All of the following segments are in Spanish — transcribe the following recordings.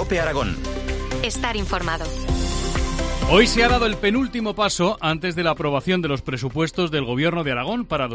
COPE Aragón. Estar informado. Hoy se ha dado el penúltimo paso antes de la aprobación de los presupuestos del Gobierno de Aragón para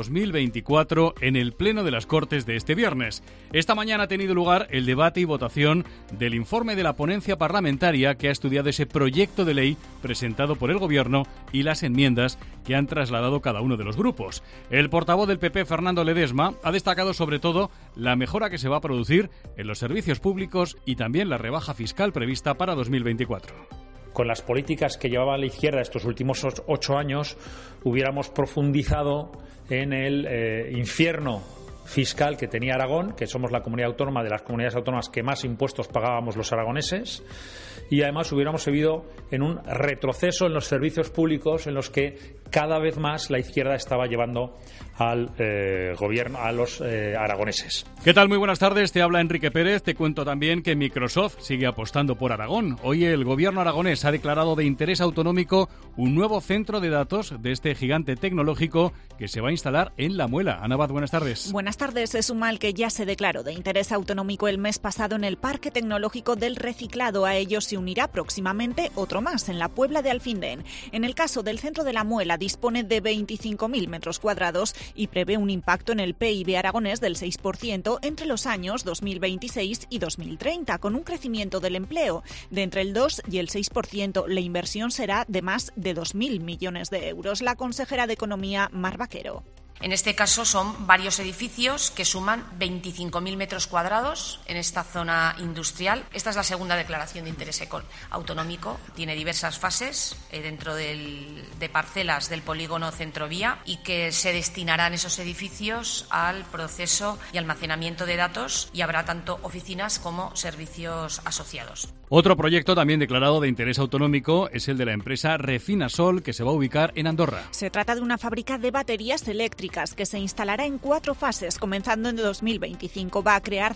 2024 en el Pleno de las Cortes de este viernes. Esta mañana ha tenido lugar el debate y votación del informe de la ponencia parlamentaria que ha estudiado ese proyecto de ley presentado por el Gobierno y las enmiendas que han trasladado cada uno de los grupos. El portavoz del PP, Fernando Ledesma, ha destacado sobre todo la mejora que se va a producir en los servicios públicos y también la rebaja fiscal prevista para 2024. Con las políticas que llevaba la izquierda estos últimos 8 años, hubiéramos profundizado en el infierno fiscal que tenía Aragón, que somos la comunidad autónoma de las comunidades autónomas que más impuestos pagábamos los aragoneses, y además hubiéramos vivido en un retroceso en los servicios públicos en los que cada vez más la izquierda estaba llevando al gobierno, a los aragoneses. ¿Qué tal? Muy buenas tardes, te habla Enrique Pérez. Te cuento también que Microsoft sigue apostando por Aragón. Hoy el gobierno aragonés ha declarado de interés autonómico un nuevo centro de datos de este gigante tecnológico que se va a instalar en La Muela. Ana Abad, buenas tardes. Buenas tardes. Es un mal que ya se declaró de interés autonómico el mes pasado en el Parque Tecnológico del Reciclado. A ello se unirá próximamente otro más en la Puebla de Alfindén. En el caso del centro de La Muela dispone de 25.000 metros cuadrados y prevé un impacto en el PIB aragonés del 6% entre los años 2026 y 2030, con un crecimiento del empleo de entre el 2 y el 6%. La inversión será de más de 2.000 millones de euros. La consejera de Economía, Mar Vaquero. En este caso son varios edificios que suman 25.000 metros cuadrados en esta zona industrial. Esta es la segunda declaración de interés autonómico. Tiene diversas fases dentro de parcelas del polígono Centrovía y que se destinarán esos edificios al proceso y almacenamiento de datos y habrá tanto oficinas como servicios asociados. Otro proyecto también declarado de interés autonómico es el de la empresa Refinasol, que se va a ubicar en Andorra. Se trata de una fábrica de baterías eléctricas que se instalará en 4 fases, comenzando en 2025. Va a crear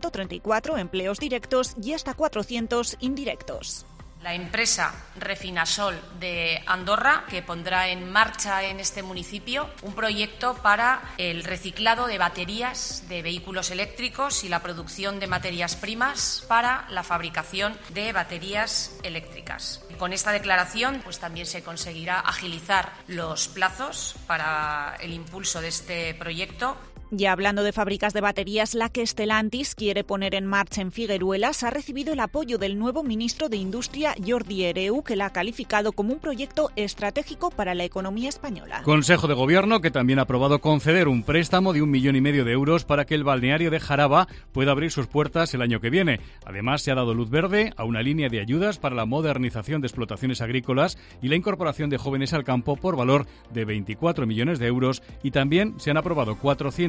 134 empleos directos y hasta 400 indirectos. La empresa Refinasol de Andorra, que pondrá en marcha en este municipio un proyecto para el reciclado de baterías de vehículos eléctricos y la producción de materias primas para la fabricación de baterías eléctricas. Con esta declaración, pues también se conseguirá agilizar los plazos para el impulso de este proyecto. Ya hablando de fábricas de baterías, la que Stellantis quiere poner en marcha en Figueruelas ha recibido el apoyo del nuevo ministro de Industria, Jordi Hereu, que la ha calificado como un proyecto estratégico para la economía española. Consejo de Gobierno que también ha aprobado conceder un préstamo de 1,5 millones de euros para que el balneario de Jaraba pueda abrir sus puertas el año que viene. Además, se ha dado luz verde a una línea de ayudas para la modernización de explotaciones agrícolas y la incorporación de jóvenes al campo por valor de 24 millones de euros y también se han aprobado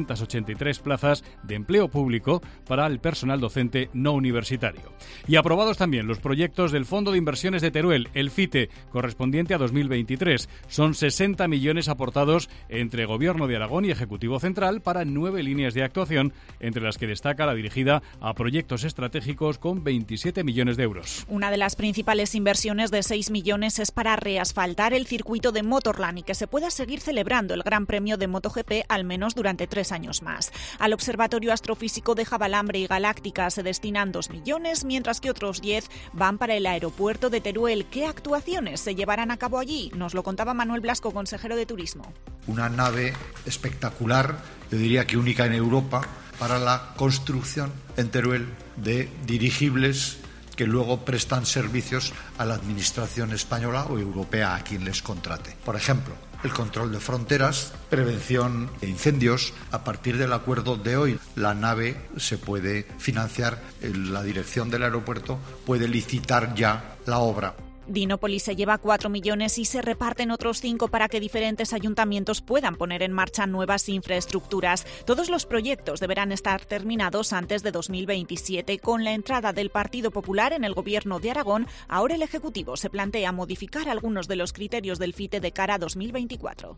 483 plazas de empleo público para el personal docente no universitario. Y aprobados también los proyectos del Fondo de Inversiones de Teruel, el FITE, correspondiente a 2023. Son 60 millones aportados entre Gobierno de Aragón y Ejecutivo Central para 9 líneas de actuación, entre las que destaca la dirigida a proyectos estratégicos con 27 millones de euros. Una de las principales inversiones de 6 millones es para reasfaltar el circuito de Motorland y que se pueda seguir celebrando el Gran Premio de MotoGP al menos durante 3 años más. Al Observatorio Astrofísico de Javalambre y Galáctica se destinan 2 millones, mientras que otros 10 van para el aeropuerto de Teruel. ¿Qué actuaciones se llevarán a cabo allí? Nos lo contaba Manuel Blasco, consejero de Turismo. Una nave espectacular, yo diría que única en Europa, para la construcción en Teruel de dirigibles que luego prestan servicios a la administración española o europea a quien les contrate. Por ejemplo, el control de fronteras, prevención de incendios. A partir del acuerdo de hoy, la nave se puede financiar, la dirección del aeropuerto puede licitar ya la obra. Dinópolis se lleva 4 millones y se reparten otros 5 para que diferentes ayuntamientos puedan poner en marcha nuevas infraestructuras. Todos los proyectos deberán estar terminados antes de 2027. Con la entrada del Partido Popular en el Gobierno de Aragón, ahora el Ejecutivo se plantea modificar algunos de los criterios del FITE de cara a 2024.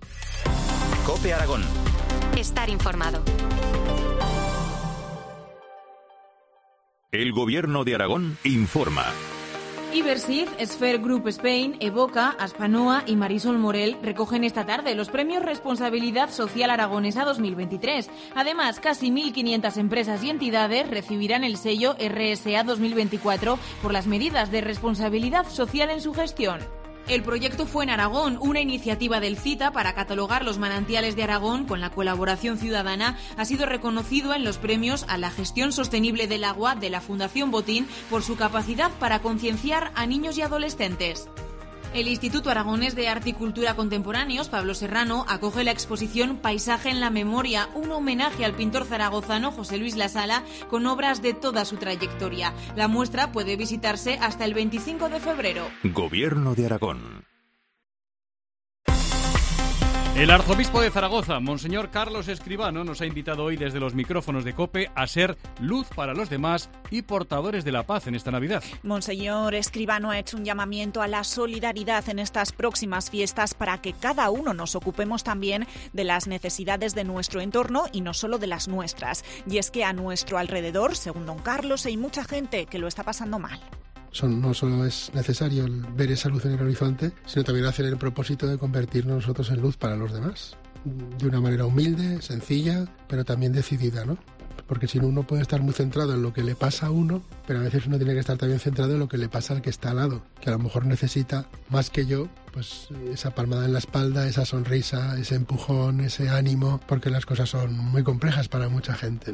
COPE Aragón. Estar informado. El Gobierno de Aragón informa. Ibersid, Sphere Group Spain, Evoca, Aspanoa y Marisol Morel recogen esta tarde los premios Responsabilidad Social Aragonesa 2023. Además, casi 1.500 empresas y entidades recibirán el sello RSA 2024 por las medidas de responsabilidad social en su gestión. El proyecto Fue en Aragón, una iniciativa del CITA para catalogar los manantiales de Aragón con la colaboración ciudadana, ha sido reconocido en los premios a la gestión sostenible del agua de la Fundación Botín por su capacidad para concienciar a niños y adolescentes. El Instituto Aragonés de Arte y Cultura Contemporáneos, Pablo Serrano, acoge la exposición Paisaje en la Memoria, un homenaje al pintor zaragozano José Luis Lasala con obras de toda su trayectoria. La muestra puede visitarse hasta el 25 de febrero. Gobierno de Aragón. El arzobispo de Zaragoza, Monseñor Carlos Escribano, nos ha invitado hoy desde los micrófonos de COPE a ser luz para los demás y portadores de la paz en esta Navidad. Monseñor Escribano ha hecho un llamamiento a la solidaridad en estas próximas fiestas para que cada uno nos ocupemos también de las necesidades de nuestro entorno y no solo de las nuestras. Y es que a nuestro alrededor, según don Carlos, hay mucha gente que lo está pasando mal. No solo es necesario ver esa luz en el horizonte, sino también hacer el propósito de convertirnos nosotros en luz para los demás. De una manera humilde, sencilla, pero también decidida, ¿no? Porque si no, uno puede estar muy centrado en lo que le pasa a uno, pero a veces uno tiene que estar también centrado en lo que le pasa al que está al lado, que a lo mejor necesita, más que yo, pues esa palmada en la espalda, esa sonrisa, ese empujón, ese ánimo, porque las cosas son muy complejas para mucha gente, ¿no?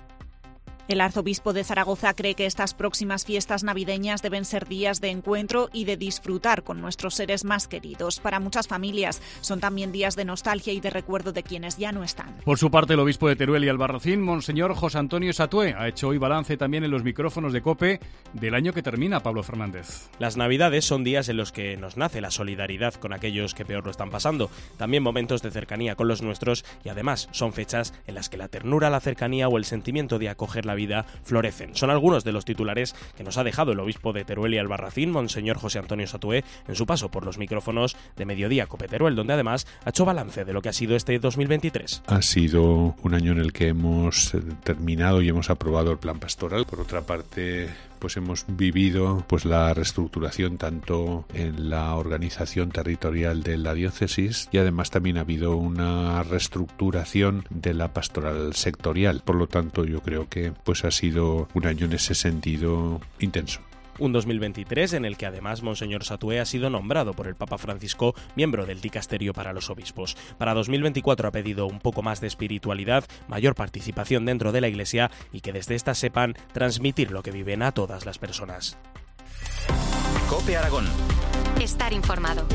El arzobispo de Zaragoza cree que estas próximas fiestas navideñas deben ser días de encuentro y de disfrutar con nuestros seres más queridos. Para muchas familias son también días de nostalgia y de recuerdo de quienes ya no están. Por su parte, el obispo de Teruel y Albarracín, Monseñor José Antonio Satué, ha hecho hoy balance también en los micrófonos de COPE del año que termina, Pablo Fernández. Las Navidades son días en los que nos nace la solidaridad con aquellos que peor lo están pasando, también momentos de cercanía con los nuestros y además son fechas en las que la ternura, la cercanía o el sentimiento de acoger la vida florecen. Son algunos de los titulares que nos ha dejado el obispo de Teruel y Albarracín, Monseñor José Antonio Satué, en su paso por los micrófonos de Mediodía Cope Teruel, donde además ha hecho balance de lo que ha sido este 2023. Ha sido un año en el que hemos terminado y hemos aprobado el plan pastoral. Por otra parte, pues hemos vivido la reestructuración tanto en la organización territorial de la diócesis y además también ha habido una reestructuración de la pastoral sectorial. Por lo tanto, yo creo que ha sido un año en ese sentido intenso. Un 2023 en el que además Monseñor Satué ha sido nombrado por el Papa Francisco miembro del Dicasterio para los Obispos. Para 2024 ha pedido un poco más de espiritualidad, mayor participación dentro de la Iglesia y que desde esta sepan transmitir lo que viven a todas las personas. COPE Aragón. Estar informado.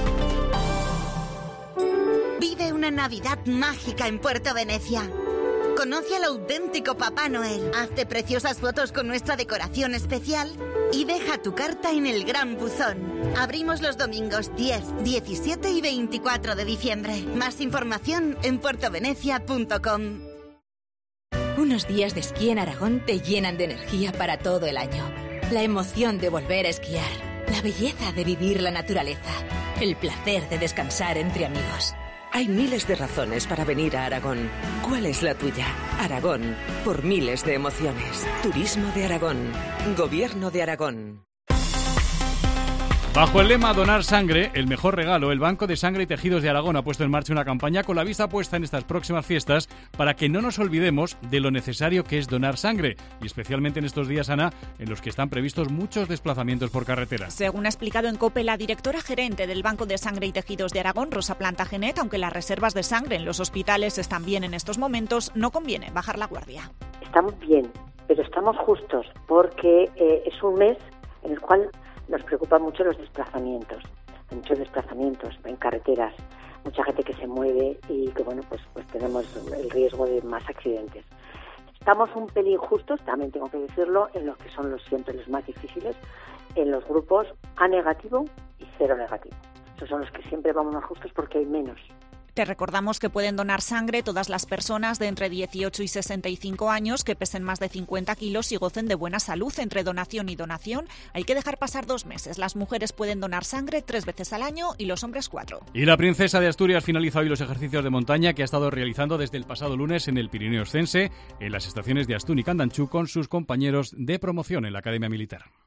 Vive una Navidad mágica en Puerto Venecia. Conoce al auténtico Papá Noel. Hazte preciosas fotos con nuestra decoración especial y deja tu carta en el Gran Buzón. Abrimos los domingos 10, 17 y 24 de diciembre. Más información en puertovenecia.com. Unos días de esquí en Aragón te llenan de energía para todo el año. La emoción de volver a esquiar, la belleza de vivir la naturaleza, el placer de descansar entre amigos. Hay miles de razones para venir a Aragón. ¿Cuál es la tuya? Aragón, por miles de emociones. Turismo de Aragón. Gobierno de Aragón. Bajo el lema Donar Sangre, el mejor regalo, el Banco de Sangre y Tejidos de Aragón ha puesto en marcha una campaña con la vista puesta en estas próximas fiestas para que no nos olvidemos de lo necesario que es donar sangre, y especialmente en estos días, Ana, en los que están previstos muchos desplazamientos por carretera. Según ha explicado en COPE la directora gerente del Banco de Sangre y Tejidos de Aragón, Rosa Plantagenet, aunque las reservas de sangre en los hospitales están bien en estos momentos, no conviene bajar la guardia. Estamos bien, pero estamos justos porque es un mes en el cual nos preocupan mucho los desplazamientos. Hay muchos desplazamientos en carreteras, mucha gente que se mueve y que pues tenemos el riesgo de más accidentes. Estamos un pelín justos, también tengo que decirlo, en los que son siempre los más difíciles, en los grupos A negativo y 0 negativo. Esos son los que siempre vamos más justos porque hay menos. Te recordamos que pueden donar sangre todas las personas de entre 18 y 65 años que pesen más de 50 kilos y gocen de buena salud. Entre donación y donación hay que dejar pasar 2 meses. Las mujeres pueden donar sangre 3 veces al año y los hombres 4. Y la princesa de Asturias finaliza hoy los ejercicios de montaña que ha estado realizando desde el pasado lunes en el Pirineo Oscense, en las estaciones de Astún y Candanchú, con sus compañeros de promoción en la Academia Militar.